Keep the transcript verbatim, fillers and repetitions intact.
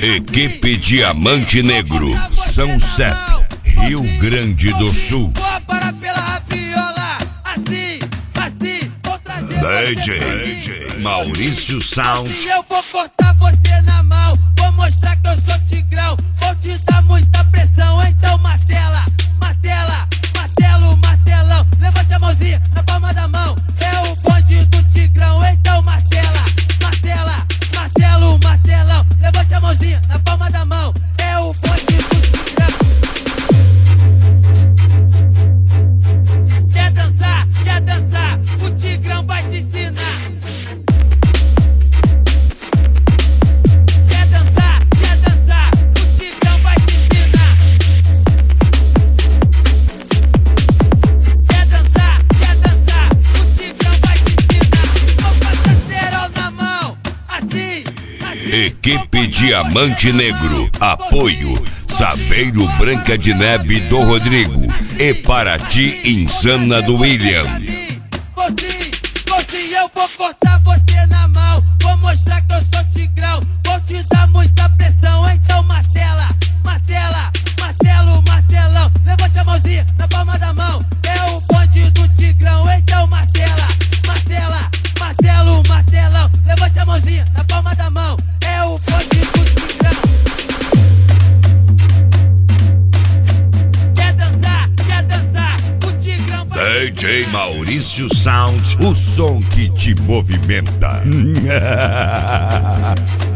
Equipe Diamante Negro, São Sep, Rio Grande do Sul. Vou parar pela rapiola, assim, assim, vou trazer D J, D J Maurício Sound. E eu vou cortar você na mão, vou mostrar que eu sou tigrão, vou te dar muita pressão, então martela, martela, martelo, martelão, levante a mãozinha na palma da mão, é o bonde do tigrão, então martela, martela, martelo, martelão, levante a mãozinha na palma da mão, é o bonde do tigrão. Quer dançar, quer dançar, o tigrão vai te ensinar. Quer dançar, quer dançar, o tigrão vai te ensinar. Quer dançar, quer dançar, o tigrão vai te ensinar. Vou passar cerol na mão, assim, assim. Equipe Diamante Negro, apoio Saveiro Branca de Neve do Rodrigo e Paraty Insana do William. Você, você, eu vou cortar você na mão, vou mostrar que eu sou tigrão, vou te dar muita pressão, então martela, martela, martelo, martelão, levante a mãozinha na palma da mão, é o bonde do tigrão, então martela, martela, martelo, martelão, levante a mãozinha na palma da mão, é o bonde do tigrão. Quer dançar, quer dançar, o tigrão vai... D J Maurício Sound, o som que te movimenta.